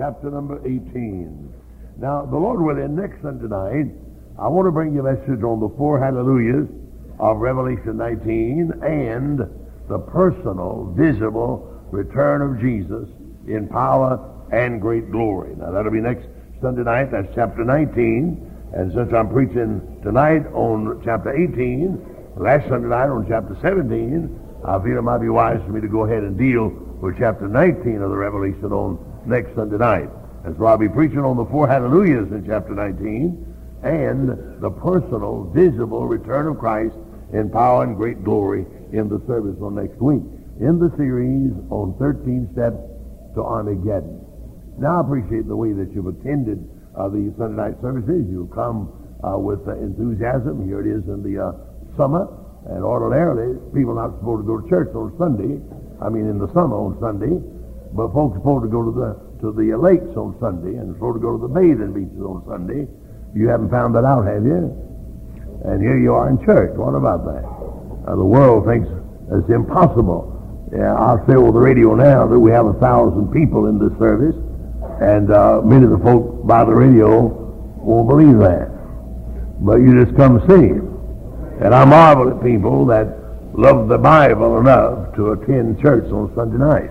chapter number 18. Now, the Lord willing, next Sunday night, I want to bring you a message on the four hallelujahs of Revelation 19 and the personal, visible return of Jesus in power and great glory. Now, that'll be next Sunday night. That's chapter 19. And since I'm preaching tonight on chapter 18, last Sunday night on chapter 17, I feel it might be wise for me to go ahead and deal with chapter 19 of the Revelation on next Sunday night. And so I'll be preaching on the four hallelujahs in chapter 19 and the personal, visible return of Christ in power and great glory in the service on next week, in the series on 13 Steps to Armageddon. Now, I appreciate the way that you've attended the Sunday night services. You've come with enthusiasm. Here it is in the summer, and ordinarily people are not supposed to go to church on Sunday. I mean, in the summer on Sunday, but folks are supposed to go to the lakes on Sunday and supposed to go to the bathing beaches on Sunday. You haven't found that out, have you? And here you are in church. What about that? The world thinks it's impossible. Yeah, I'll say over the radio now that we have 1,000 people in this service, and many of the folk by the radio won't believe that. But you just come see. And I marvel at people that love the Bible enough to attend church on Sunday night.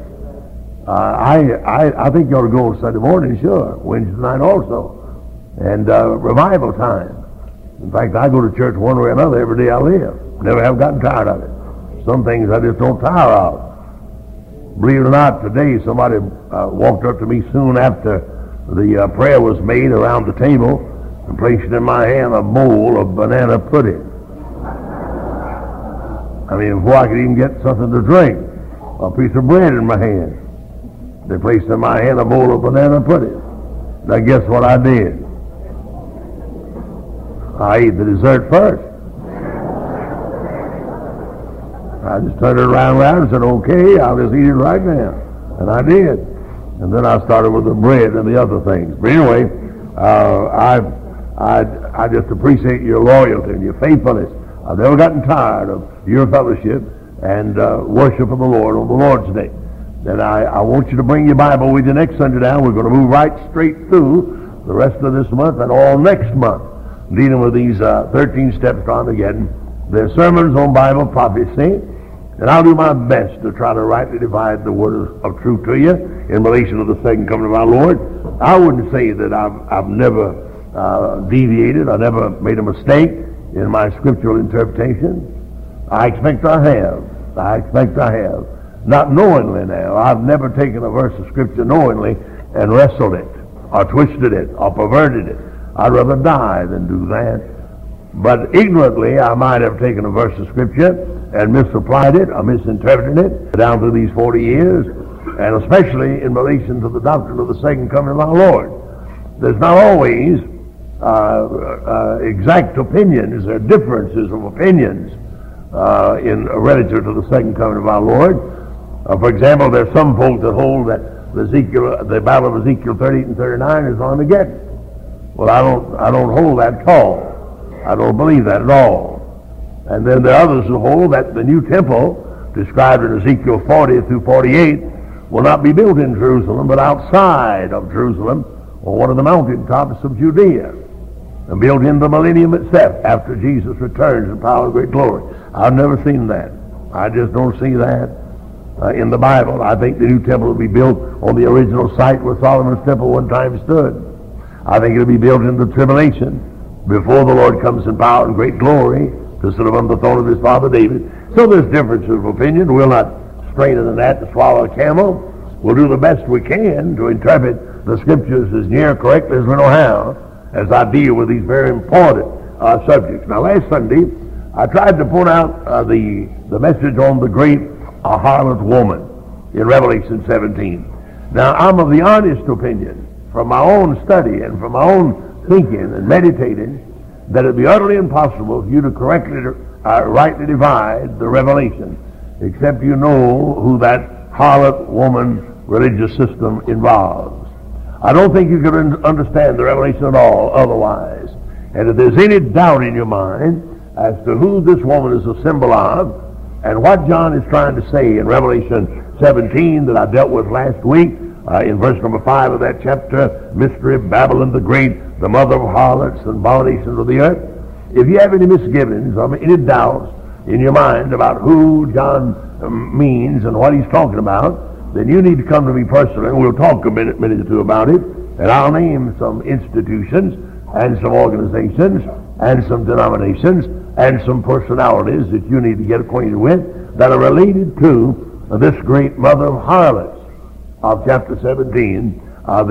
I think you ought to go on Sunday morning, sure. Wednesday night also. And revival time. In fact, I go to church one way or another every day I live. Never have gotten tired of it. Some things I just don't tire of. Believe it or not, today somebody walked up to me soon after the prayer was made around the table and placed in my hand a bowl of banana pudding. I mean, before I could even get something to drink, a piece of bread in my hand. They placed in my hand a bowl of banana pudding. Now guess what I did? I ate the dessert first. I just turned it around and said, okay, I'll just eat it right now. And I did. And then I started with the bread and the other things. But anyway, I just appreciate your loyalty and your faithfulness. I've never gotten tired of your fellowship and worship of the Lord on the Lord's Day. And I want you to bring your Bible with you next Sunday now. We're going to move right straight through the rest of this month and all next month, dealing with these 13 steps to Armageddon. There's sermons on Bible prophecy, and I'll do my best to try to rightly divide the word of truth to you in relation to the second coming of our Lord. I wouldn't say that I've never deviated. I never made a mistake in my scriptural interpretation. I expect I have. Not knowingly now. I've never taken a verse of scripture knowingly and wrestled it, or twisted it, or perverted it. I'd rather die than do that. But ignorantly, I might have taken a verse of scripture and misapplied it or misinterpreted it down through these 40 years, and especially in relation to the doctrine of the second coming of our Lord. There's not always exact opinions. There are differences of opinions in relative to the second coming of our Lord. For example, there's some folk that hold that the battle of Ezekiel 38 and 39 is Armageddon. Well, I don't hold that at all. I don't believe that at all. And then there are others who hold that the new temple, described in Ezekiel 40 through 48, will not be built in Jerusalem, but outside of Jerusalem, on one of the mountaintops of Judea, and built in the millennium itself after Jesus returns in power and great glory. I've never seen that. I just don't see that in the Bible. I think the new temple will be built on the original site where Solomon's temple one time stood. I think it'll be built in the tribulation before the Lord comes in power and great glory to sit upon the throne of his father David. So there's differences of opinion. We'll not strain in the net to swallow a camel. We'll do the best we can to interpret the scriptures as near correctly as we know how, as I deal with these very important subjects. Now, last Sunday, I tried to point out the message on the great harlot woman in Revelation 17. Now, I'm of the honest opinion, from my own study and from my own thinking and meditating, that it would be utterly impossible for you to correctly, rightly divide the Revelation, except you know who that harlot woman religious system involves. I don't think you can understand the Revelation at all otherwise. And if there's any doubt in your mind as to who this woman is a symbol of, and what John is trying to say in Revelation 17 that I dealt with last week, in verse number 5 of that chapter, mystery of Babylon the Great, the mother of harlots and abominations of the earth. If you have any misgivings or any doubts in your mind about who John means and what he's talking about, then you need to come to me personally, and we'll talk a minute or two about it, and I'll name some institutions and some organizations and some denominations and some personalities that you need to get acquainted with that are related to this great mother of harlots of chapter 17,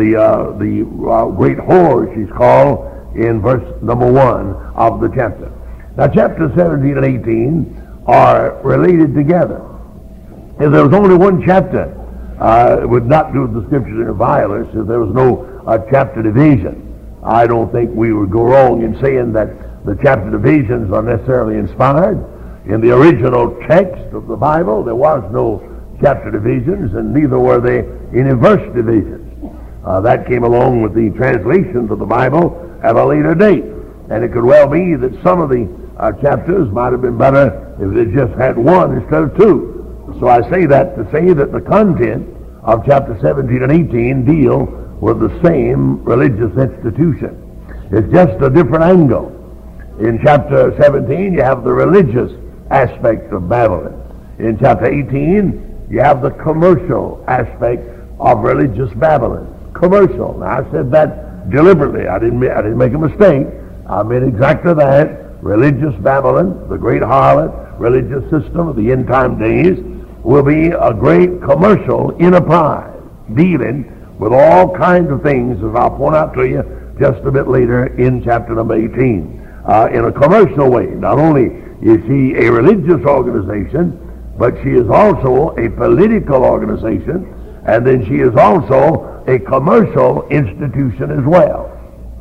the great whore she's called in verse number 1 of the chapter. Now chapter 17 and 18 are related together. If there was only one chapter, it would not do the scriptures in violence if there was no chapter division. I don't think we would go wrong in saying that the chapter divisions are necessarily inspired. In the original text of the Bible, there was no chapter divisions, and neither were they any verse divisions. That came along with the translations of the Bible at a later date. And it could well be that some of the chapters might have been better if they just had one instead of two. So I say that to say that the content of chapter 17 and 18 deal with the same religious institution. It's just a different angle. In chapter 17, you have the religious aspect of Babylon. In chapter 18, you have the commercial aspect of religious Babylon. Commercial. Now, I said that deliberately. I didn't make a mistake. I meant exactly that. Religious Babylon, the great harlot, religious system of the end time days, will be a great commercial enterprise dealing with all kinds of things, as I'll point out to you just a bit later in chapter number 18. In a commercial way, not only is she a religious organization, but she is also a political organization, and then she is also a commercial institution as well.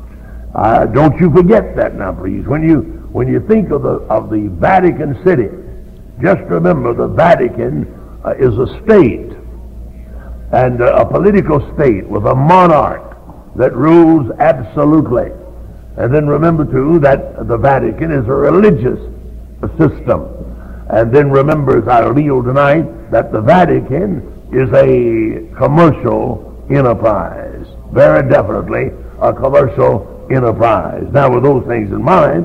Don't you forget that now, please. When you think of the Vatican City, just remember the Vatican is a state, and a political state with a monarch that rules absolutely. And then remember, too, that the Vatican is a religious system. And then remember, as I reveal tonight, that the Vatican is a commercial enterprise. Very definitely a commercial enterprise. Now, with those things in mind,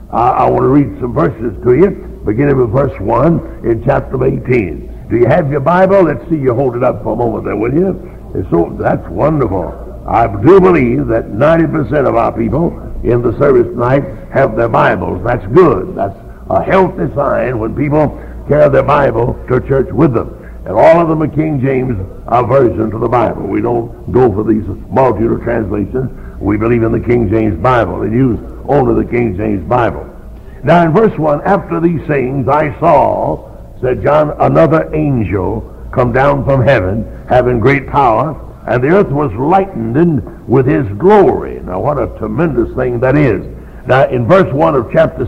I want to read some verses to you, beginning with verse 1 in chapter 18. Do you have your Bible? Let's see you hold it up for a moment there, will you? That's wonderful. I do believe that 90% of our people in the service tonight have their Bibles. That's good. That's a healthy sign when people carry their Bible to church with them. And all of them are King James version to the Bible. We don't go for these multitude of translations. We believe in the King James Bible and use only the King James Bible. Now in verse 1, after these things I saw, said John, another angel come down from heaven, having great power, and the earth was lightened with his glory. Now what a tremendous thing that is. Now in verse 1 of chapter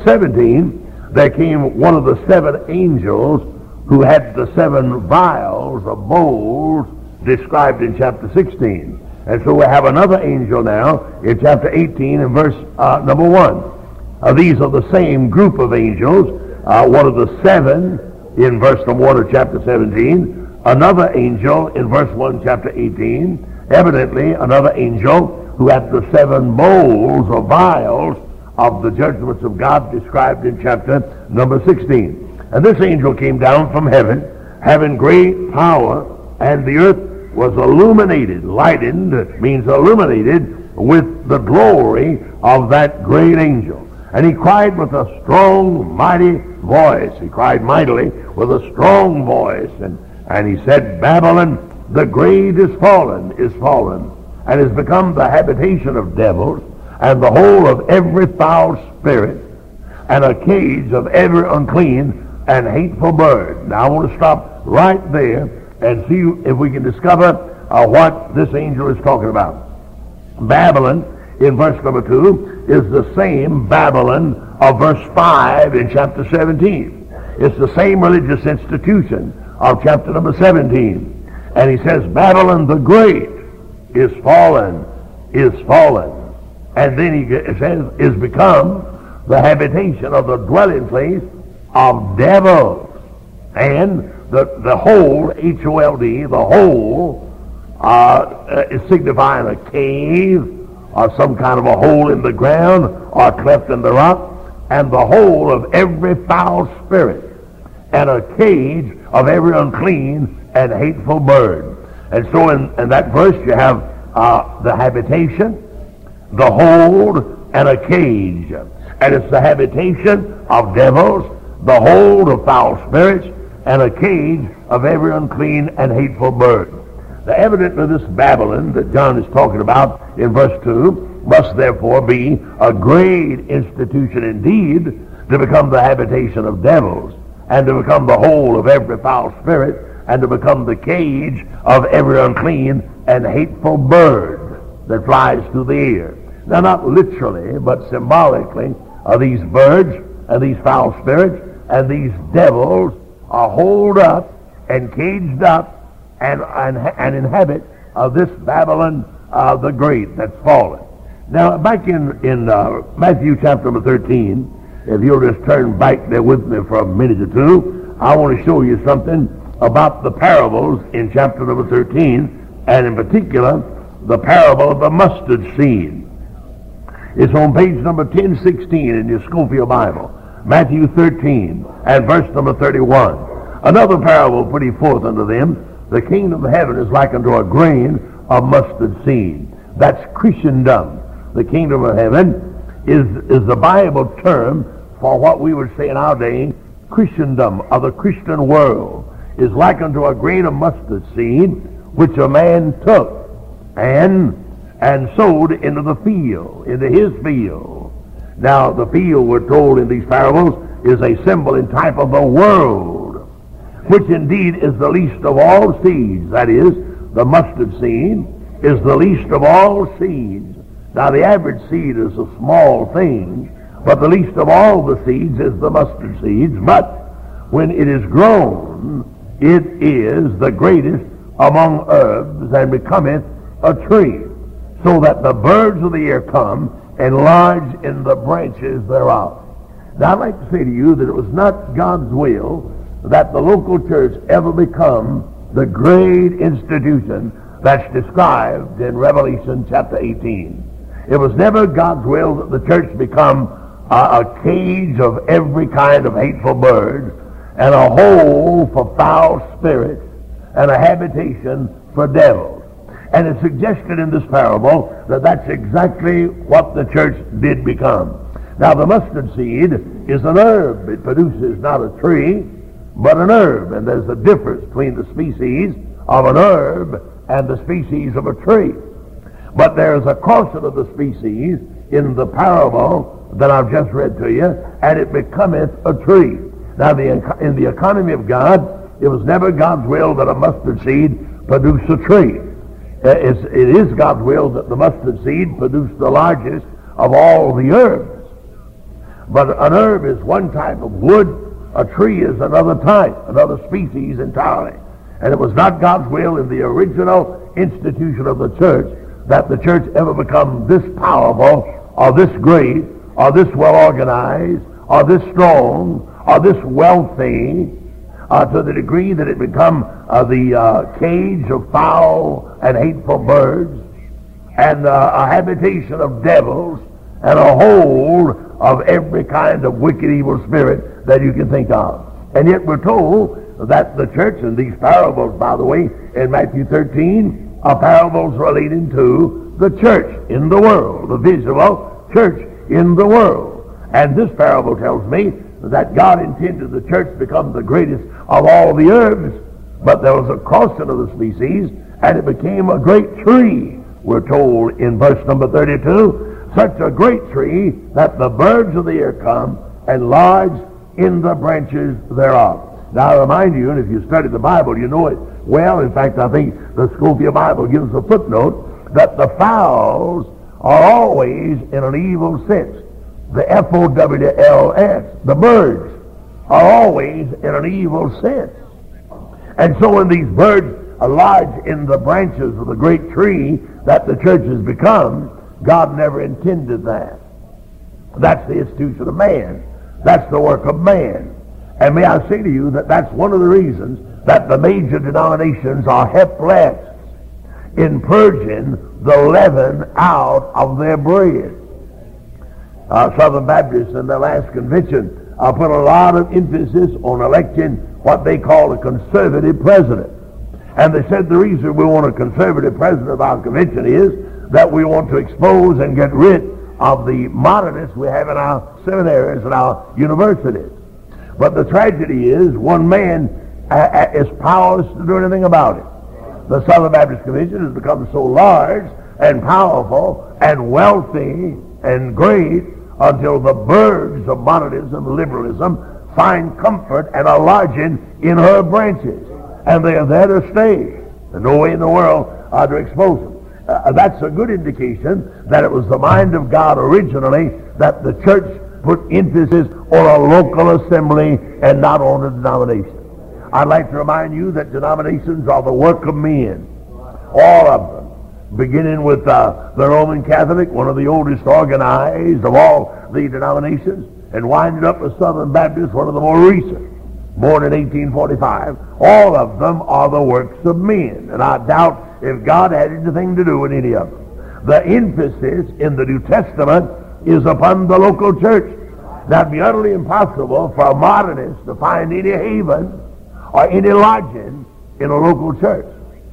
17, there came one of the 7 angels who had the 7 vials of bowls described in chapter 16. And so we have another angel now in chapter 18 and verse number 1. These are the same group of angels. One of the 7 in verse number 1 of chapter 17. Another angel in verse 1 chapter 18. Evidently another angel who had the 7 bowls or vials of the judgments of God described in chapter number 16. And this angel came down from heaven, having great power, and the earth was illuminated. Lightened means illuminated with the glory of that great angel. And he cried with a strong, mighty voice. He cried mightily with a strong voice. And he said, Babylon, the great is fallen, and has become the habitation of devils, and the hole of every foul spirit, and a cage of every unclean and hateful bird. Now I want to stop right there and see if we can discover what this angel is talking about. Babylon, in verse number 2, is the same Babylon of verse 5 in chapter 17. It's the same religious institution of chapter number 17. And he says, Babylon the great is fallen. And then he says, is become the habitation of the dwelling place of devils. And the whole, H-O-L-D, the whole is signifying a cave or some kind of a hole in the ground or a cleft in the rock, and the hole of every foul spirit, and a cage of every unclean and hateful bird. And so in that verse you have the habitation, the hold, and a cage. And it's the habitation of devils, the hold of foul spirits, and a cage of every unclean and hateful bird. The evidence of this Babylon that John is talking about in verse 2 must therefore be a great institution indeed to become the habitation of devils, and to become the hole of every foul spirit, and to become the cage of every unclean and hateful bird that flies through the air. Now, not literally, but symbolically, these birds and these foul spirits and these devils are holed up and caged up and inhabit this Babylon the Great that's fallen. Now, back in Matthew chapter number 13, if you'll just turn back there with me for a minute or two, I want to show you something about the parables in chapter number 13, and in particular, the parable of the mustard seed. It's on page number 1016 in your Scofield Bible, Matthew 13 and verse number 31. Another parable put he forth unto them, the kingdom of heaven is like unto a grain of mustard seed. That's Christendom. The kingdom of heaven is the Bible term for what we would say in our day, Christendom, or the Christian world, is like unto a grain of mustard seed, which a man took and sowed into the field, into his field. Now, the field, we're told in these parables, is a symbol and type of the world, which indeed is the least of all seeds. That is, the mustard seed is the least of all seeds. Now, the average seed is a small thing, but the least of all the seeds is the mustard seeds. But when it is grown, it is the greatest among herbs, and becometh a tree, so that the birds of the air come and lodge in the branches thereof. Now, I'd like to say to you that it was not God's will that the local church ever become the great institution that's described in Revelation chapter 18. It was never God's will that the church become a cage of every kind of hateful bird, and a hole for foul spirits, and a habitation for devils. And it's suggested in this parable that that's exactly what the church did become. Now, the mustard seed is an herb. It produces not a tree, but an herb. And there's a difference between the species of an herb and the species of a tree. But there's a caution of the species in the parable that I've just read to you, and it becometh a tree. Now, in the economy of God, it was never God's will that a mustard seed produce a tree. It is God's will that the mustard seed produce the largest of all the herbs. But an herb is one type of wood, a tree is another type, another species entirely. And it was not God's will in the original institution of the church that the church ever become this powerful, or this great, or this well organized, or this strong, or this wealthy, to the degree that it become the cage of foul and hateful birds, and a habitation of devils, and a hold of every kind of wicked evil spirit that you can think of. And yet we're told that the church, in these parables, by the way, in Matthew 13, are parables relating to the church in the world, the visible church in the world. And this parable tells me that God intended the church to become the greatest of all the herbs, but there was a caution of the species, and it became a great tree, we're told in verse number 32, such a great tree that the birds of the air come and lodge in the branches thereof. Now, I remind you, and if you study the Bible, you know it well. In fact, I think the Scofield Bible gives a footnote that the fowls are always in an evil sense. The F-O-W-L-S, the birds, are always in an evil sense. And so when these birds lodge in the branches of the great tree that the church has become, God never intended that. That's the institution of man. That's the work of man. And may I say to you that that's one of the reasons that the major denominations are helpless. in purging the leaven out of their bread. Southern Baptists in their last convention put a lot of emphasis on electing what they call a conservative president. And they said the reason we want a conservative president of our convention is that we want to expose and get rid of the modernists we have in our seminaries and our universities. But the tragedy is one man is powerless to do anything about it. The Southern Baptist Convention has become so large and powerful and wealthy and great until the birds of modernism and liberalism find comfort and a lodging in her branches. And they are there to stay. There's no way in the world to expose them. That's a good indication that it was the mind of God originally that the church put emphasis on a local assembly and not on a denomination. I'd like to remind you that denominations are the work of men, all of them, beginning with the Roman Catholic, one of the oldest organized of all the denominations, and winding up with Southern Baptist, one of the more recent, born in 1845. All of them are the works of men, and I doubt if God had anything to do with any of them. The emphasis in the New Testament is upon the local church. Now, it'd be utterly impossible for a modernist to find any haven or any lodging in a local church.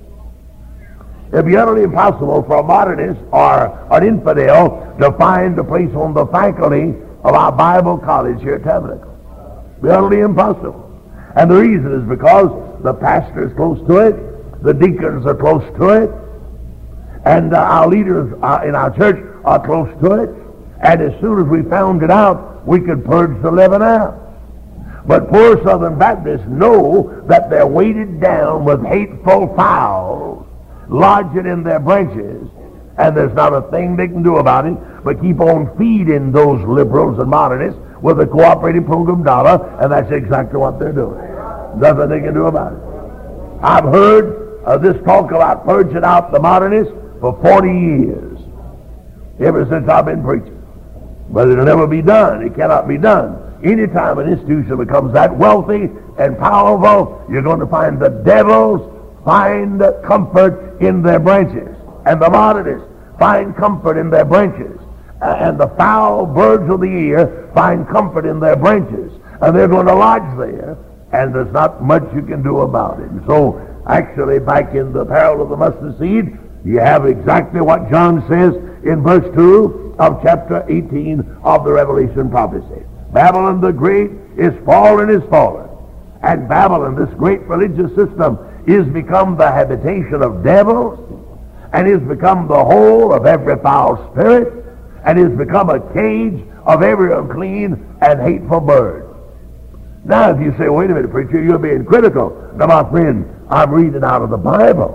It'd be utterly impossible for a modernist or an infidel to find a place on the faculty of our Bible college here at Tabernacle. It'd be utterly impossible. And the reason is because the pastor is close to it, the deacons are close to it, and our leaders in our church are close to it. And as soon as we found it out, we could purge the leaven out. But poor Southern Baptists know that they're weighted down with hateful fowls lodging in their branches, and there's not a thing they can do about it but keep on feeding those liberals and modernists with a cooperative program dollar, and that's exactly what they're doing. Nothing they can do about it. I've heard this talk about purging out the modernists for 40 years, ever since I've been preaching. But it'll never be done. It cannot be done. Anytime an institution becomes that wealthy and powerful, you're going to find the devils find comfort in their branches, and the modernists find comfort in their branches, and the foul birds of the air find comfort in their branches, and they're going to lodge there, and there's not much you can do about it. And so, actually, back in the parable of the mustard seed, you have exactly what John says in verse 2 of chapter 18 of the Revelation prophecy. Babylon the Great is fallen, and Babylon, this great religious system, is become the habitation of devils, and is become the hole of every foul spirit, and is become a cage of every unclean and hateful bird. Now, if you say, wait a minute, preacher, you're being critical. Now, my friend, I'm reading out of the Bible.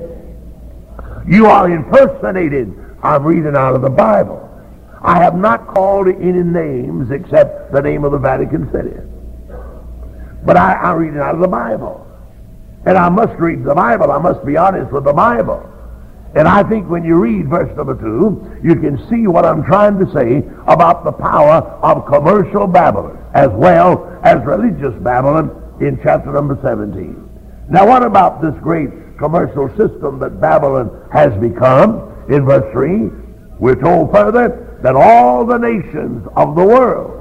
You are impersonated. I'm reading out of the Bible. I have not called any names except the name of the Vatican City. But I'm reading out of the Bible. And I must read the Bible. I must be honest with the Bible. And I think when you read verse number 2, you can see what I'm trying to say about the power of commercial Babylon as well as religious Babylon in chapter number 17. Now, what about this great commercial system that Babylon has become? In verse 3, we're told further that all the nations of the world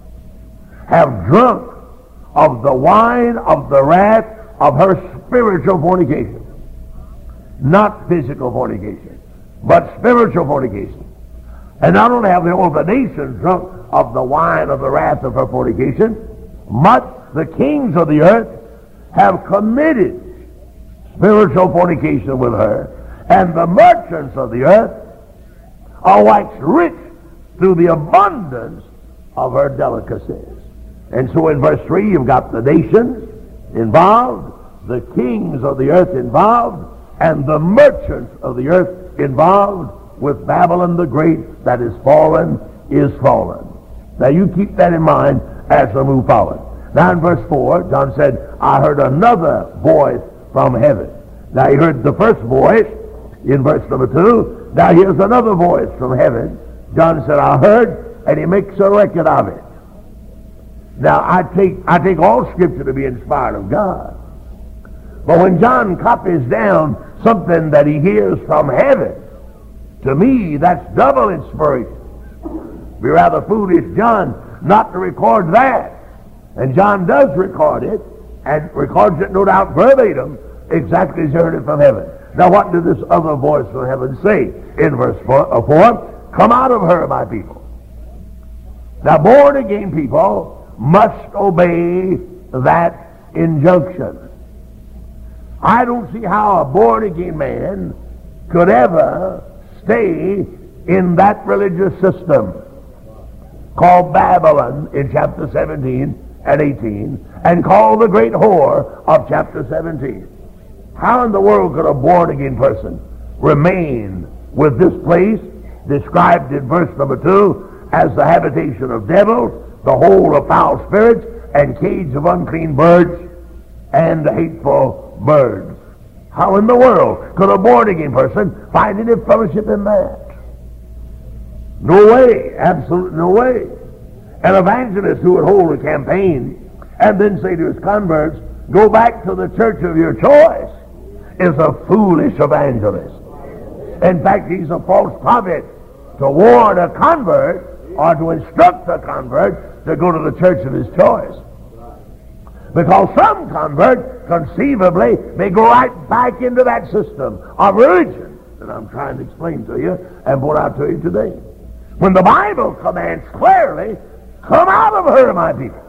have drunk of the wine of the wrath of her spiritual fornication. Not physical fornication, but spiritual fornication. And not only have all the nations drunk of the wine of the wrath of her fornication, but the kings of the earth have committed spiritual fornication with her, and the merchants of the earth are waxed rich through the abundance of her delicacies. And so in verse 3, you've got the nations involved, the kings of the earth involved, and the merchants of the earth involved with Babylon the Great that is fallen is fallen. Now you keep that in mind as we move forward. Now in verse 4, John said, I heard another voice from heaven. Now you heard the first voice in verse number 2. Now here's another voice from heaven. John said, I heard, and he makes a record of it. Now I take all Scripture to be inspired of God. But when John copies down something that he hears from heaven, to me that's double inspiration. Be rather foolish, John, not to record that. And John does record it, and records it no doubt verbatim, exactly as he heard it from heaven. Now what did this other voice from heaven say in verse 4? Come out of her, my people. Now born again people must obey that injunction. I don't see how a born again man could ever stay in that religious system called Babylon in chapter 17 and 18, and called the great whore of chapter 17. How in the world could a born again person remain with this place described in verse number 2 as the habitation of devils, the hole of foul spirits, and cage of unclean birds and hateful birds? How in the world could a born again person find any fellowship in that? No way, absolutely no way. An evangelist who would hold a campaign and then say to his converts, go back to the church of your choice, is a foolish evangelist. In fact, he's a false prophet to warn a convert or to instruct a convert to go to the church of his choice. Because some convert conceivably may go right back into that system of religion that I'm trying to explain to you and point out to you today. When the Bible commands clearly, come out of her, my people,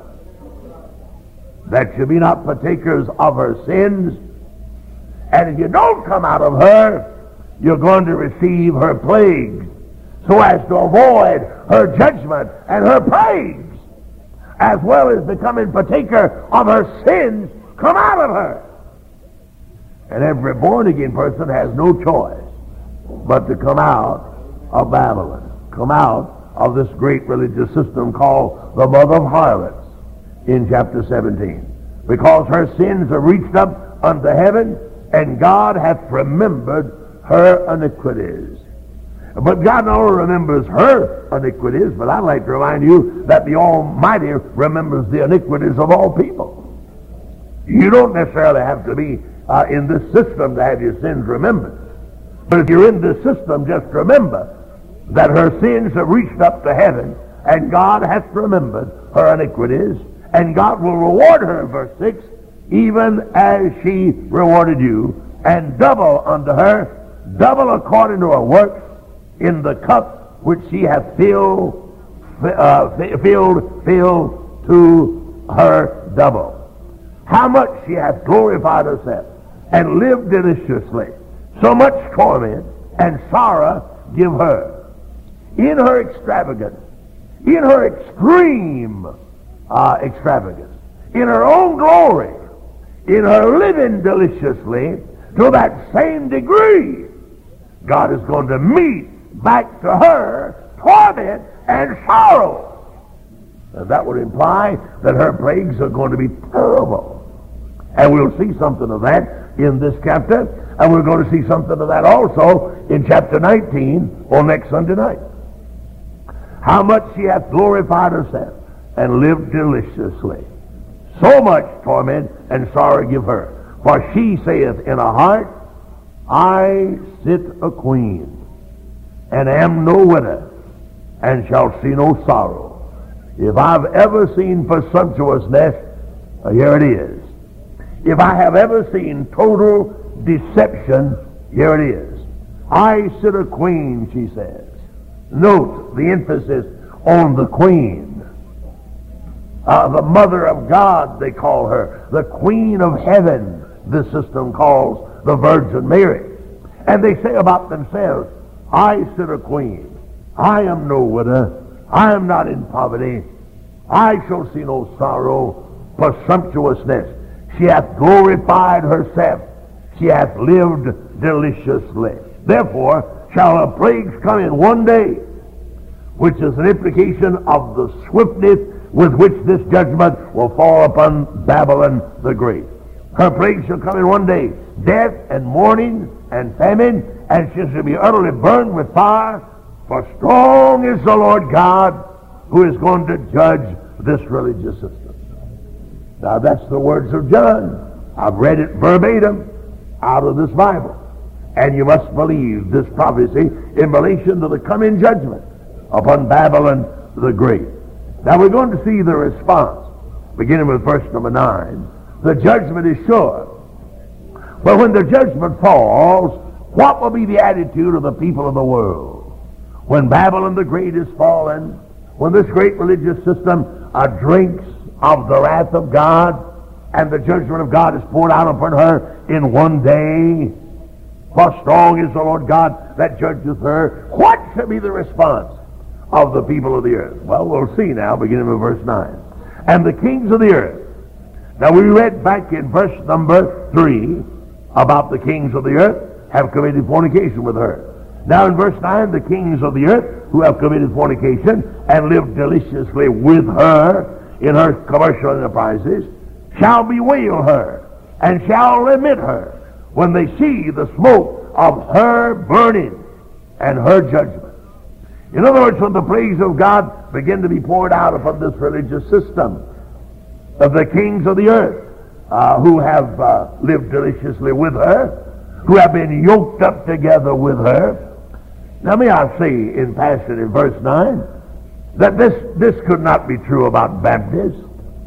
that you be not partakers of her sins. And if you don't come out of her, you're going to receive her plagues, so as to avoid her judgment and her plagues, as well as becoming partaker of her sins. Come out of her. And every born-again person has no choice but to come out of Babylon, come out of this great religious system called the mother of harlots in chapter 17. Because her sins are reached up unto heaven, and God hath remembered her iniquities. But God not only remembers her iniquities, but I'd like to remind you that the Almighty remembers the iniquities of all people. You don't necessarily have to be in this system to have your sins remembered. But if you're in this system, just remember that her sins have reached up to heaven, and God hath remembered her iniquities, and God will reward her, verse 6, even as she rewarded you, and double unto her, double according to her works, in the cup which she hath filled to her double. How much she hath glorified herself, and lived deliciously. So much torment and sorrow give her. In her extravagance, in her extreme extravagance, in her own glory, in her living deliciously, to that same degree, God is going to meet back to her torment and sorrow. And that would imply that her plagues are going to be terrible. And we'll see something of that in this chapter, and we're going to see something of that also in chapter 19 on next Sunday night. How much she hath glorified herself and lived deliciously. So much torment and sorrow give her. For she saith in her heart, I sit a queen, and am no widow, and shall see no sorrow. If I've ever seen presumptuousness, here it is. If I have ever seen total deception, here it is. I sit a queen, she says. Note the emphasis on the queen. The mother of God, they call her. The queen of heaven, this system calls the Virgin Mary. And they say about themselves, I sit a queen. I am no widow. I am not in poverty. I shall see no sorrow. Presumptuousness. She hath glorified herself. She hath lived deliciously. Therefore shall her plagues come in one day, which is an implication of the swiftness with which this judgment will fall upon Babylon the Great. Her plagues shall come in one day, death and mourning and famine, and she shall be utterly burned with fire, for strong is the Lord God, who is going to judge this religious system. Now that's the words of John. I've read it verbatim out of this Bible. And you must believe this prophecy in relation to the coming judgment upon Babylon the Great. Now we're going to see the response, beginning with verse number 9. The judgment is sure. But when the judgment falls, what will be the attitude of the people of the world? When Babylon the Great is fallen, when this great religious system drinks of the wrath of God, and the judgment of God is poured out upon her in one day, for strong is the Lord God that judgeth her, what shall be the response of the people of the earth? Well, we'll see now, beginning with verse 9. And the kings of the earth. Now we read back in verse number 3 about the kings of the earth have committed fornication with her. Now in verse 9, the kings of the earth who have committed fornication and lived deliciously with her in her commercial enterprises shall bewail her and shall lament her when they see the smoke of her burning and her judgment. In other words, when the plagues of God begin to be poured out upon this religious system of the kings of the earth who have lived deliciously with her, who have been yoked up together with her. Now may I say in passing in verse 9 that this could not be true about Baptists.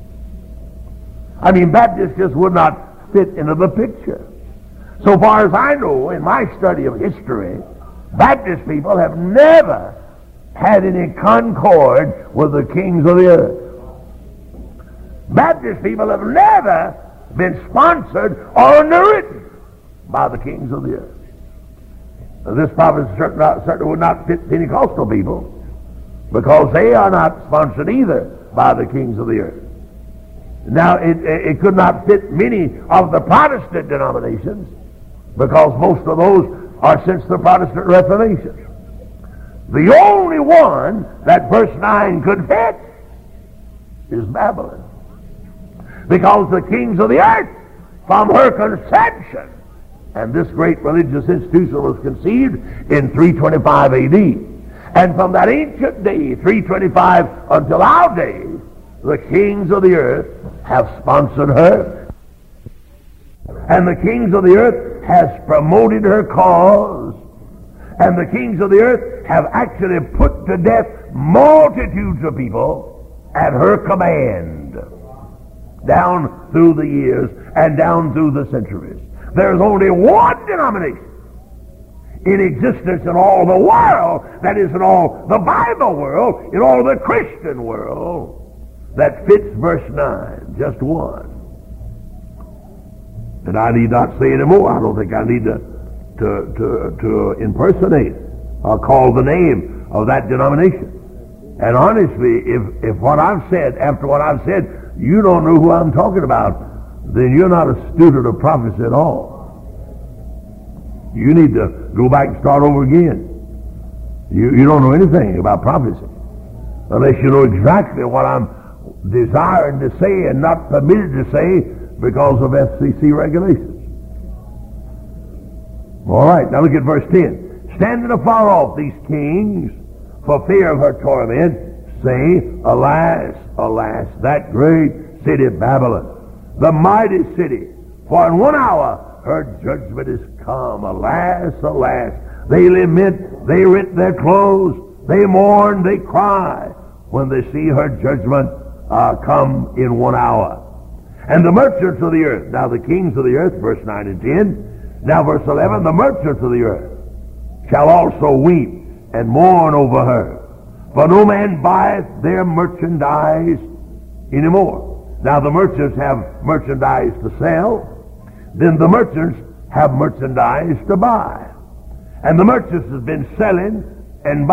I mean, Baptists just would not fit into the picture. So far as I know, in my study of history, Baptist people have never had any concord with the kings of the earth. Baptist people have never been sponsored or underwritten by the kings of the earth. Now, this prophecy certainly would not fit Pentecostal people, because they are not sponsored either by the kings of the earth. Now, it could not fit many of the Protestant denominations, because most of those are since the Protestant Reformation. The only one that verse 9 could fit is Babylon, because the kings of the earth, from her conception, and this great religious institution was conceived in 325 A.D., and from that ancient day, 325, until our day, the kings of the earth have sponsored her, and the kings of the earth has promoted her cause, and the kings of the earth have actually put to death multitudes of people at her command, down through the years and down through the centuries. There's only one denomination in existence in all the world, that is, in all the Bible world, in all the Christian world, that fits verse 9, just one. And I need not say any more. I don't think I need to impersonate or call the name of that denomination. And honestly, if what I've said, after what I've said, you don't know who I'm talking about, then you're not a student of prophecy at all. You need to go back and start over again. You don't know anything about prophecy unless you know exactly what I'm desiring to say and not permitted to say because of FCC regulations. All right, now look at verse 10. Standing afar off, these kings, for fear of her torment, say, Alas, alas, that great city Babylon, the mighty city, for in 1 hour her judgment is come. Alas, alas. They lament, they rent their clothes, they mourn, they cry when they see her judgment come in 1 hour. And the merchants of the earth, now the kings of the earth, verse 9 and 10, now verse 11, the merchants of the earth shall also weep and mourn over her, for no man buyeth their merchandise anymore. Now the merchants have merchandise to sell, then the merchants have merchandise to buy. And the merchants have been selling and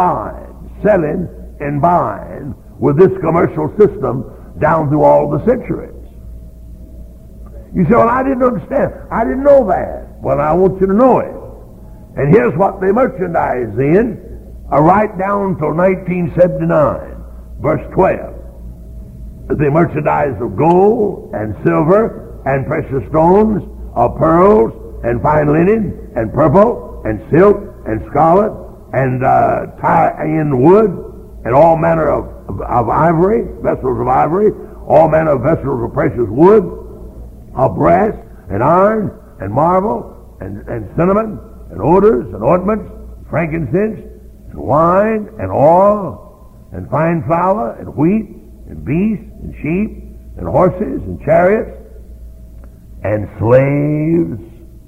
buying with this commercial system down through all the centuries. You say, well, I didn't understand. I didn't know that. Well, I want you to know it. And here's what they merchandise in, right down till 1979, verse 12. They merchandise of gold and silver and precious stones, of pearls and fine linen and purple and silk and scarlet and tie-in wood and all manner of ivory, vessels of ivory, all manner of vessels of precious wood, of brass and iron and marble and cinnamon and odors and ointments, frankincense and wine and oil and fine flour and wheat and beasts and sheep and horses and chariots and slaves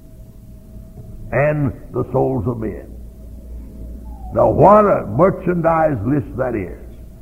and the souls of men. Now, what a merchandise list that is.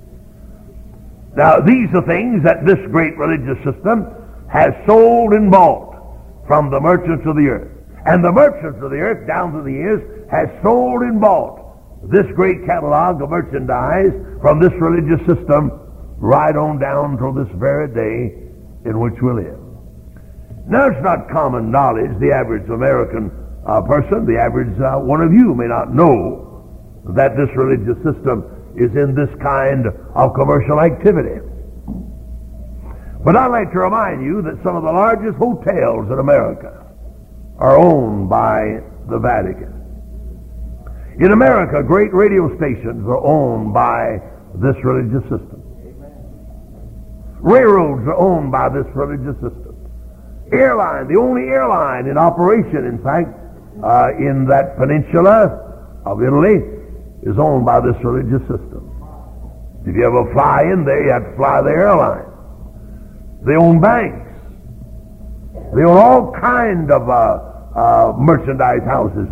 Now, these are things that this great religious system has sold and bought from the merchants of the earth. And the merchants of the earth, down through the years, has sold and bought this great catalog of merchandise from this religious system right on down till this very day in which we live. Now, it's not common knowledge. The average American person, the average one of you may not know that this religious system is in this kind of commercial activity. But I'd like to remind you that some of the largest hotels in America are owned by the Vatican. In America, great radio stations are owned by this religious system. Railroads are owned by this religious system. Airline, the only airline in operation, in fact, in that peninsula of Italy, is owned by this religious system. If you ever fly in there, you have to fly the airline. They own banks. They own all kind of merchandise houses.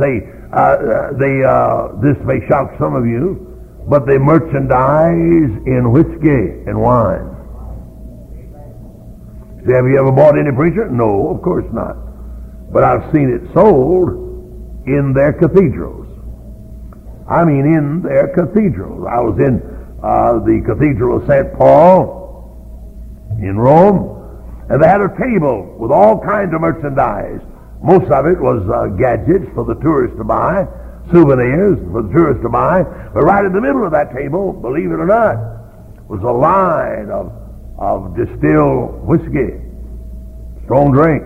This may shock some of you, but they merchandise in whiskey and wine. See, have you ever bought any preacher? No, of course not. But I've seen it sold in their cathedrals. I mean, in their cathedrals. I was in the Cathedral of St. Paul in Rome, and they had a table with all kinds of merchandise. Most of it was gadgets for the tourists to buy, souvenirs for the tourists to buy. But right in the middle of that table, believe it or not, was a line of distilled whiskey, strong drink.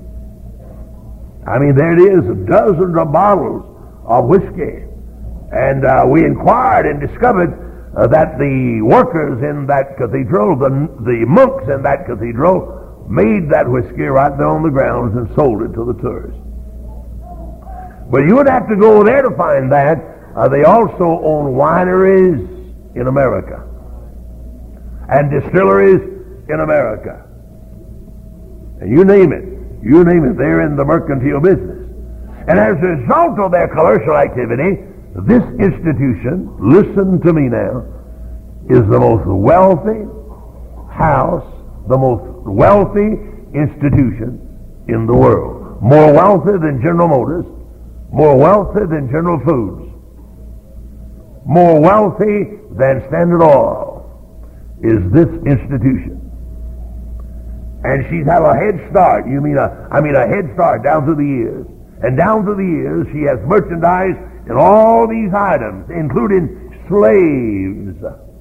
I mean, there it is, dozens of bottles of whiskey. And we inquired and discovered that the workers in that cathedral, the monks in that cathedral, made that whiskey right there on the grounds and sold it to the tourists. But you would have to go there to find that. They also own wineries in America and distilleries in America. And you name it, they're in the mercantile business. And as a result of their commercial activity, this institution, listen to me now, is the most wealthy house, the most wealthy institution in the world. More wealthy than General Motors, more wealthy than General Foods, more wealthy than Standard Oil is this institution. And she's had a head start. A head start down through the years. And down through the years, she has merchandise in all these items, including slaves.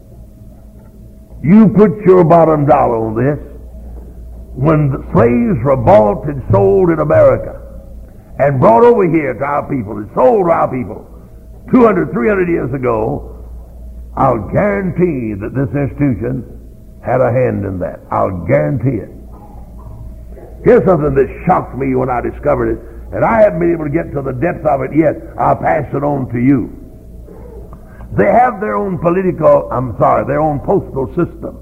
You put your bottom dollar on this. When the slaves were bought and sold in America and brought over here to our people and sold to our people 200, 300 years ago, I'll guarantee that this institution had a hand in that. I'll guarantee it. Here's something that shocked me when I discovered it, and I haven't been able to get to the depth of it yet. I'll pass it on to you. They have their own their own postal system.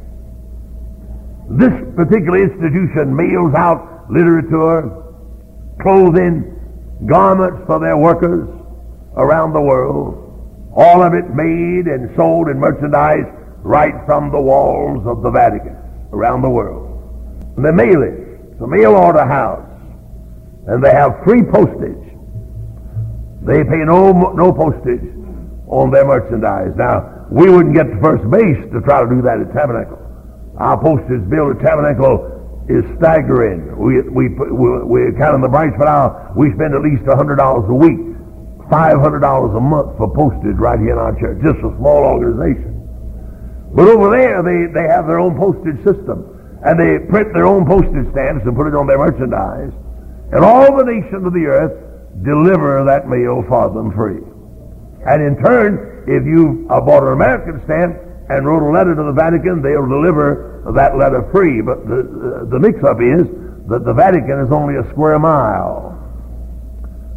This particular institution mails out literature, clothing, garments for their workers around the world. All of it made and sold and merchandised right from the walls of the Vatican around the world. And they mail it. It's a mail order house. And they have free postage. They pay no postage on their merchandise. Now, we wouldn't get to first base to try to do that at Tabernacle. Our postage bill at Tabernacle is staggering. We're counting the branch, but we spend at least $100 a week, $500 a month for postage right here in our church. Just a small organization. But over there, they have their own postage system. And they print their own postage stamps and put it on their merchandise. And all the nations of the earth deliver that mail for them free. And in turn, if you bought an American stamp and wrote a letter to the Vatican, they'll deliver that letter free. But the mix-up is that the Vatican is only a square mile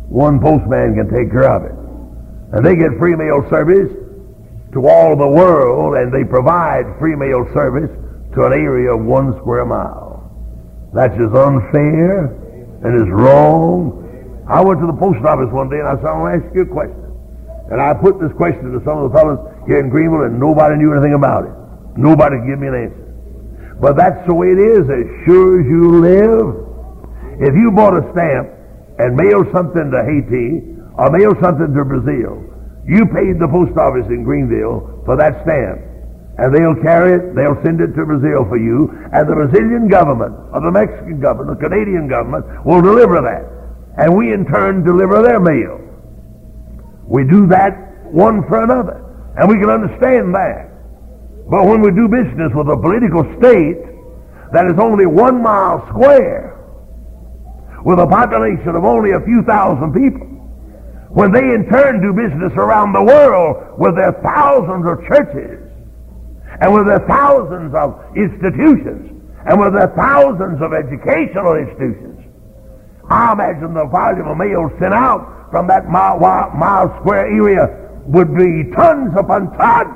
one postman can take care of it. And they get free mail service to all the world, and they provide free mail service to an area of 1 square mile. That's just unfair and is wrong. I went to the post office one day and I said, I want to ask you a question. And I put this question to some of the fellows here in Greenville, and nobody knew anything about it. Nobody could give me an answer. But that's the way it is, as sure as you live. If you bought a stamp and mailed something to Haiti or mailed something to Brazil, you paid the post office in Greenville for that stamp. And they'll carry it, they'll send it to Brazil for you, and the Brazilian government, or the Mexican government, the Canadian government will deliver that. And we in turn deliver their mail. We do that one for another. And we can understand that. But when we do business with a political state that is only 1 mile square, with a population of only a few thousand people, when they in turn do business around the world with their thousands of churches, and with their thousands of institutions, and with their thousands of educational institutions, I imagine the volume of mail sent out from that mile square area would be tons upon tons.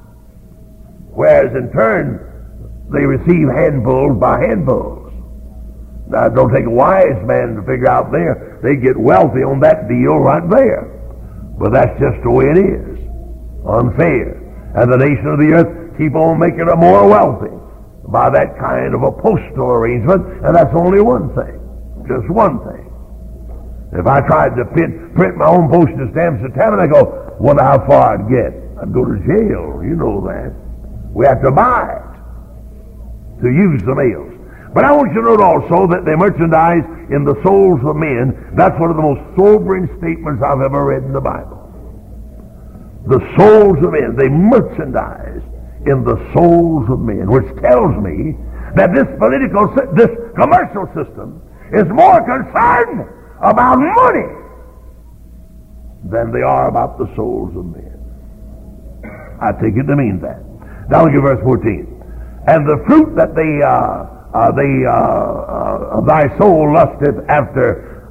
Whereas in turn, they receive handfuls by handfuls. Now, it don't take a wise man to figure out there. They get wealthy on that deal right there. But that's just the way it is. Unfair. And the nation of the earth keep on making them more wealthy by that kind of a postal arrangement. And that's only one thing. Just one thing. If I tried to print my own postage stamps in town, I go, wonder how far I'd get. I'd go to jail. You know that. We have to buy it to use the mails. But I want you to note also that they merchandise in the souls of men. That's one of the most sobering statements I've ever read in the Bible. The souls of men. They merchandise in the souls of men, which tells me that this commercial system is more concerned about money than they are about the souls of men. I take it to mean that. Now look at verse 14. And the fruit that thy soul lusteth after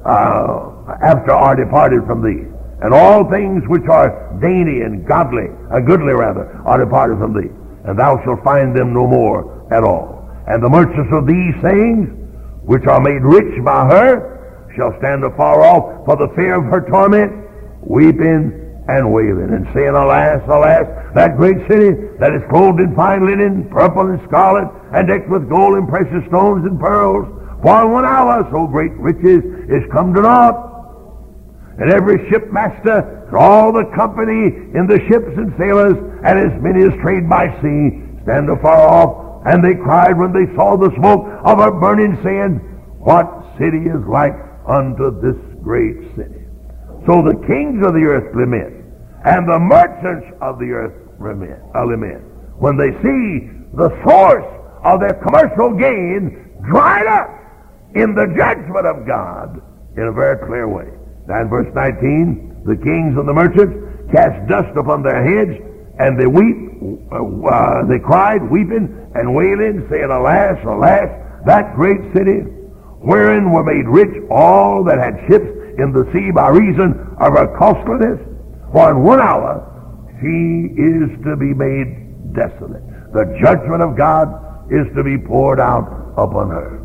are departed from thee, and all things which are dainty and goodly are departed from thee, and thou shalt find them no more at all. And the merchants of these things, which are made rich by her, shall stand afar off for the fear of her torment, weeping and wailing, and saying, Alas, alas, that great city that is clothed in fine linen, purple and scarlet, and decked with gold and precious stones and pearls, for in 1 hour so great riches is come to naught. And every shipmaster, and all the company in the ships and sailors, and as many as trade by sea, stand afar off, and they cried when they saw the smoke of her burning, saying, What city is like unto this great city? So the kings of the earth lament, and the merchants of the earth lament, when they see the source of their commercial gain dried up in the judgment of God in a very clear way. Now in verse 19, the kings and the merchants cast dust upon their heads, and they they cried, weeping and wailing, saying, Alas, alas, that great city, wherein were made rich all that had ships in the sea by reason of her costliness, for in 1 hour she is to be made desolate. The judgment of God is to be poured out upon her.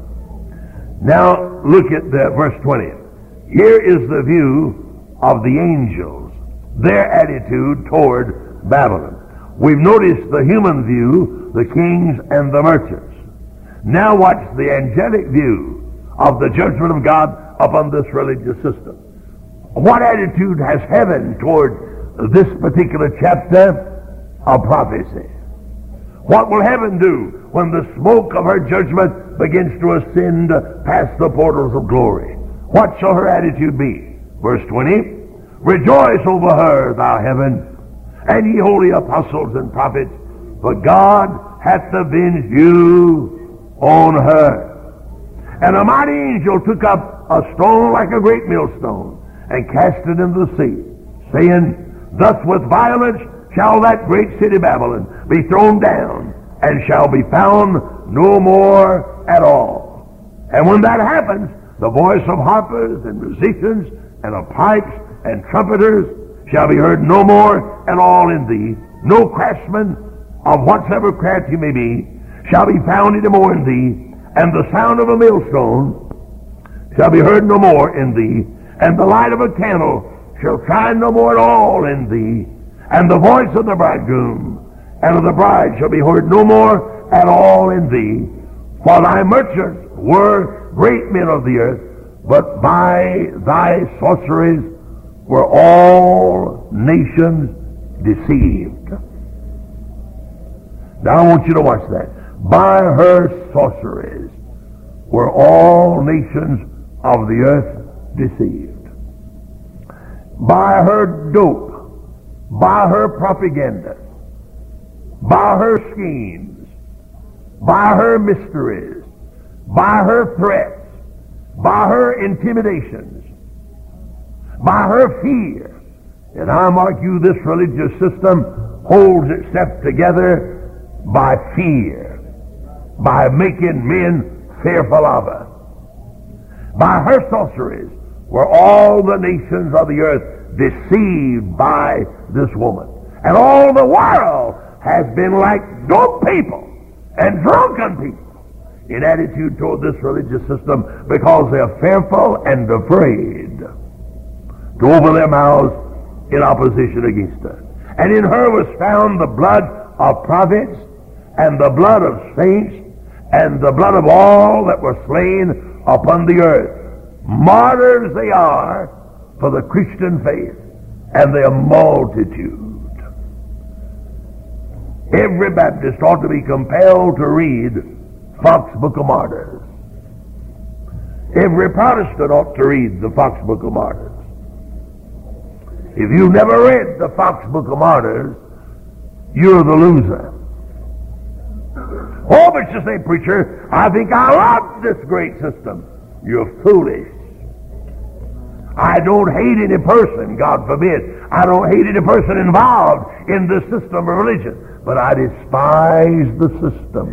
Now look at verse 20. Here is the view of the angels, their attitude toward Babylon. We've noticed the human view, the kings and the merchants. Now watch the angelic view of the judgment of God upon this religious system. What attitude has heaven toward this particular chapter of prophecy? What will heaven do when the smoke of her judgment begins to ascend past the portals of glory? What shall her attitude be? Verse 20, Rejoice over her, thou heaven, and ye holy apostles and prophets, for God hath avenged you on her. And a mighty angel took up a stone like a great millstone, and cast it into the sea, saying, Thus with violence shall that great city Babylon be thrown down, and shall be found no more at all. And when that happens, the voice of harpers and musicians and of pipes and trumpeters shall be heard no more at all in thee. No craftsman of whatsoever craft he may be shall be found any more in thee. And the sound of a millstone shall be heard no more in thee. And the light of a candle shall shine no more at all in thee. And the voice of the bridegroom and of the bride shall be heard no more at all in thee. For thy merchants were great men of the earth, but by thy sorceries were all nations deceived. Now I want you to watch that. By her sorceries were all nations of the earth deceived. By her dope, by her propaganda, by her schemes, by her mysteries, by her threats, by her intimidations, by her fear. And I mark you, this religious system holds itself together by fear, by making men fearful of her. By her sorceries were all the nations of the earth deceived by this woman. And all the world has been like dope people and drunken people in attitude toward this religious system, because they are fearful and afraid to open their mouths in opposition against her. And in her was found the blood of prophets and the blood of saints and the blood of all that were slain upon the earth. Martyrs they are for the Christian faith, and they are multitude. Every Baptist ought to be compelled to read Fox Book of Martyrs. Every Protestant ought to read the Fox Book of Martyrs. If you've never read the Fox Book of Martyrs, you're the loser. Oh, but you say, preacher, I think I love this great system. You're foolish. I don't hate any person, God forbid. I don't hate any person involved in this system of religion. But I despise the system.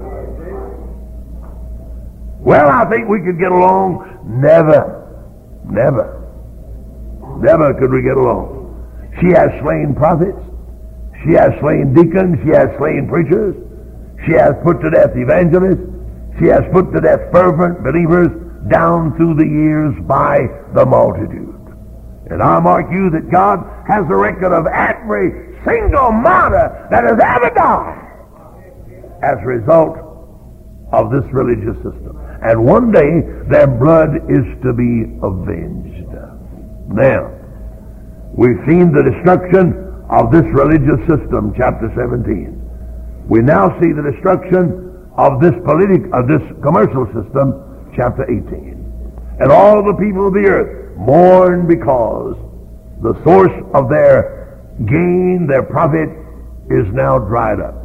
Well, I think we could get along. Never could we get along. She has slain prophets. She has slain deacons. She has slain preachers. She has put to death evangelists. She has put to death fervent believers down through the years by the multitude. And I mark you that God has a record of every single martyr that has ever died as a result of this religious system. And one day their blood is to be avenged. Now, we've seen the destruction of this religious system, chapter 17. We now see the destruction of this commercial system, chapter 18. And all the people of the earth mourn because the source of their gain, their profit, is now dried up.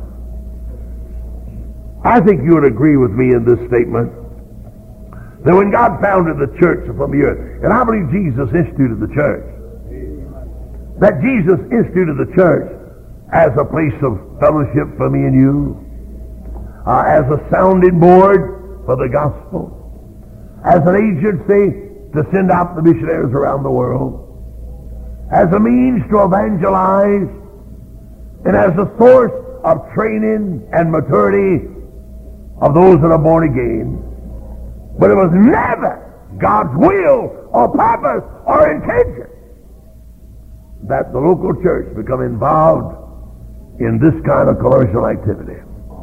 I think you would agree with me in this statement that when God founded the church upon the earth, and I believe Jesus instituted the church, that Jesus instituted the church as a place of fellowship for me and you, as a sounding board for the gospel, as an agency to send out the missionaries around the world, as a means to evangelize, and as a source of training and maturity of those that are born again. But it was never God's will or purpose or intention that the local church become involved in this kind of commercial activity.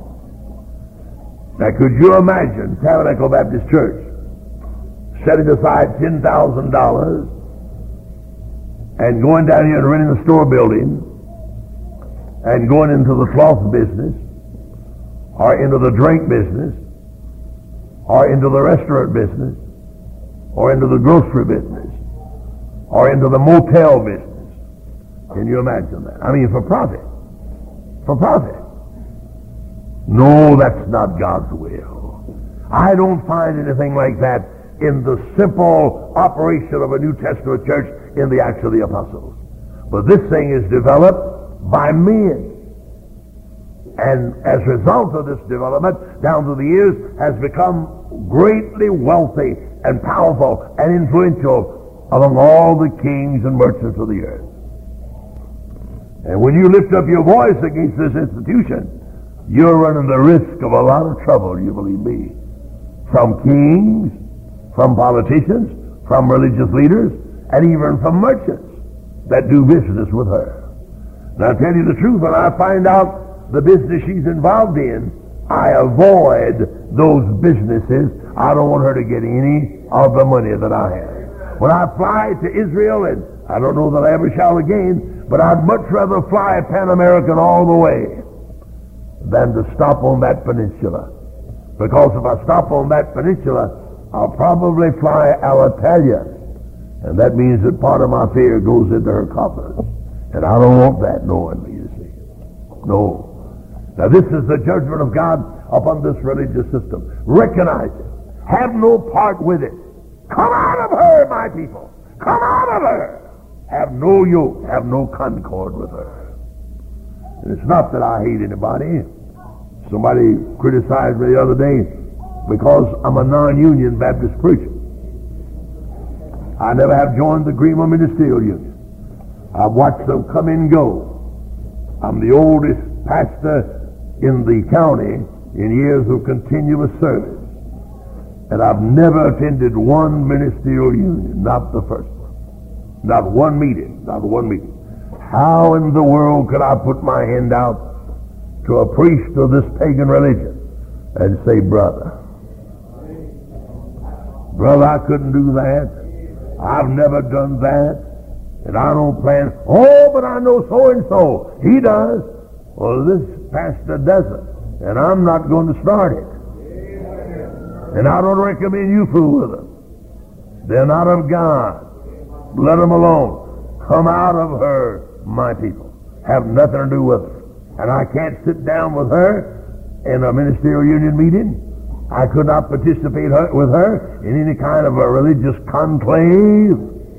Now, could you imagine Tabernacle Baptist Church setting aside $10,000 and going down here and renting a store building and going into the cloth business or into the drink business or into the restaurant business or into the grocery business or into the motel business? Can you imagine that? I mean, for profit. For profit. No, that's not God's will. I don't find anything like that in the simple operation of a New Testament church in the Acts of the Apostles. But this thing is developed by men. And as a result of this development, down through the years, has become greatly wealthy and powerful and influential among all the kings and merchants of the earth. And when you lift up your voice against this institution, you're running the risk of a lot of trouble, you believe me. From kings, from politicians, from religious leaders, and even from merchants that do business with her. And I'll tell you the truth, when I find out the business she's involved in, I avoid those businesses. I don't want her to get any of the money that I have. When I fly to Israel, and I don't know that I ever shall again, but I'd much rather fly Pan American all the way than to stop on that peninsula. Because if I stop on that peninsula, I'll probably fly Alitalia. And that means that part of my fare goes into her coffers. And I don't want that knowing me, you see. No. Now this is the judgment of God upon this religious system. Recognize it. Have no part with it. Come out of her, my people. Come out of her. Have no yoke. Have no concord with her. And it's not that I hate anybody. Somebody criticized me the other day because I'm a non-union Baptist preacher. I never have joined the Greenville Ministerial Union. I've watched them come and go. I'm the oldest pastor in the county in years of continuous service. And I've never attended one ministerial union, not the first one. Not one meeting, not one meeting. How in the world could I put my hand out to a priest of this pagan religion and say, brother, I couldn't do that. I've never done that. And I don't plan, but I know so-and-so. He does. Well, this pastor doesn't. And I'm not going to start it. And I don't recommend you fool with them. They're not of God. Let them alone. Come out of her, my people. Have nothing to do with her. And I can't sit down with her in a ministerial union meeting. I could not participate with her in any kind of a religious conclave.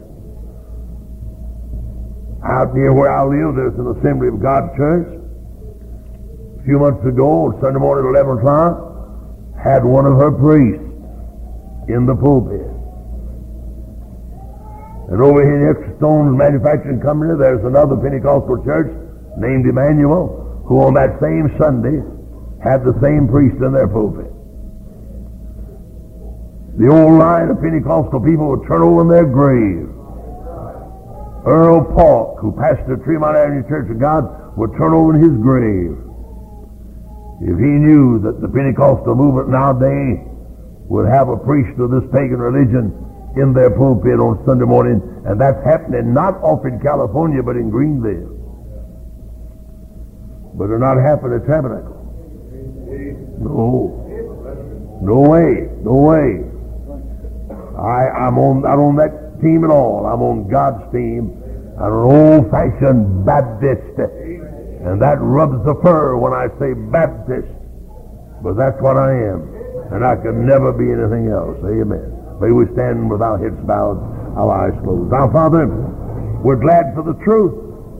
Out near where I live, there's an Assembly of God church. A few months ago, on Sunday morning at 11 o'clock, had one of her priests in the pulpit. And over here in Extra Manufacturing Company, there's another Pentecostal church named Emmanuel, who on that same Sunday had the same priest in their pulpit. The old line of Pentecostal people would turn over in their grave. Earl Polk, who pastored Tremont Avenue Church of God, would turn over in his grave if he knew that the Pentecostal movement nowadays would have a priest of this pagan religion in their pulpit on Sunday morning, and that's happening not off in California, but in Greenville. But they're not happening at Tabernacle. No way. I'm not on that team at all. I'm on God's team. I'm an old-fashioned Baptist. And that rubs the fur when I say Baptist. But that's what I am. And I could never be anything else. Amen. May we stand with our heads bowed, our eyes closed. Now, Father, we're glad for the truth.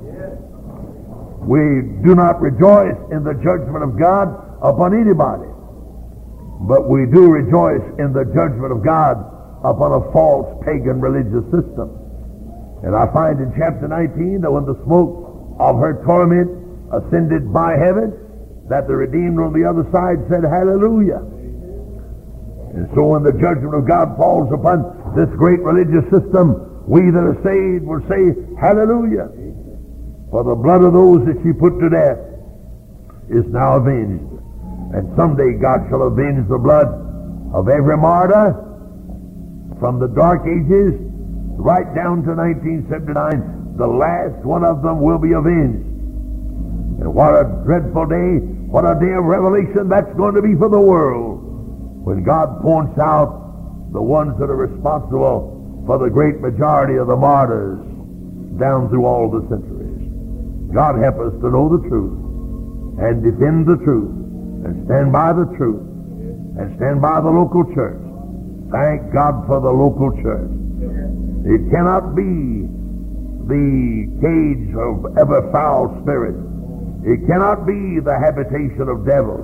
We do not rejoice in the judgment of God upon anybody. But we do rejoice in the judgment of God upon a false pagan religious system. And I find in chapter 19 that when the smoke of her torment ascended by heaven, that the redeemed on the other side said, hallelujah. And so when the judgment of God falls upon this great religious system, we that are saved will say, hallelujah. For the blood of those that she put to death is now avenged. And someday God shall avenge the blood of every martyr from the dark ages right down to 1979. The last one of them will be avenged. And what a dreadful day, what a day of revelation that's going to be for the world, when God points out the ones that are responsible for the great majority of the martyrs down through all the centuries. God help us to know the truth and defend the truth and stand by the truth and stand by the local church. Thank God for the local church. It cannot be the cage of ever foul spirits. It cannot be the habitation of devils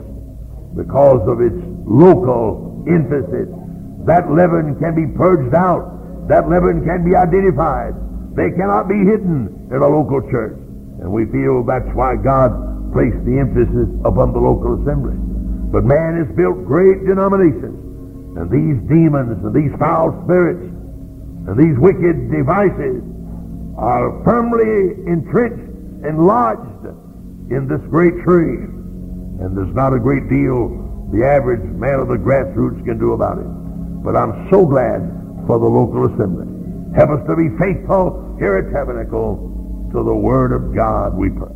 because of its local emphasis. That leaven can be purged out That leaven can be identified. They cannot be hidden in a local church. And we feel that's why God placed the emphasis upon the local assembly. But man has built great denominations. And these demons and these foul spirits and these wicked devices are firmly entrenched and lodged in this great tree. And there's not a great deal the average man of the grassroots can do about it. But I'm so glad for the local assembly. Help us to be faithful here at Tabernacle to the Word of God, we pray.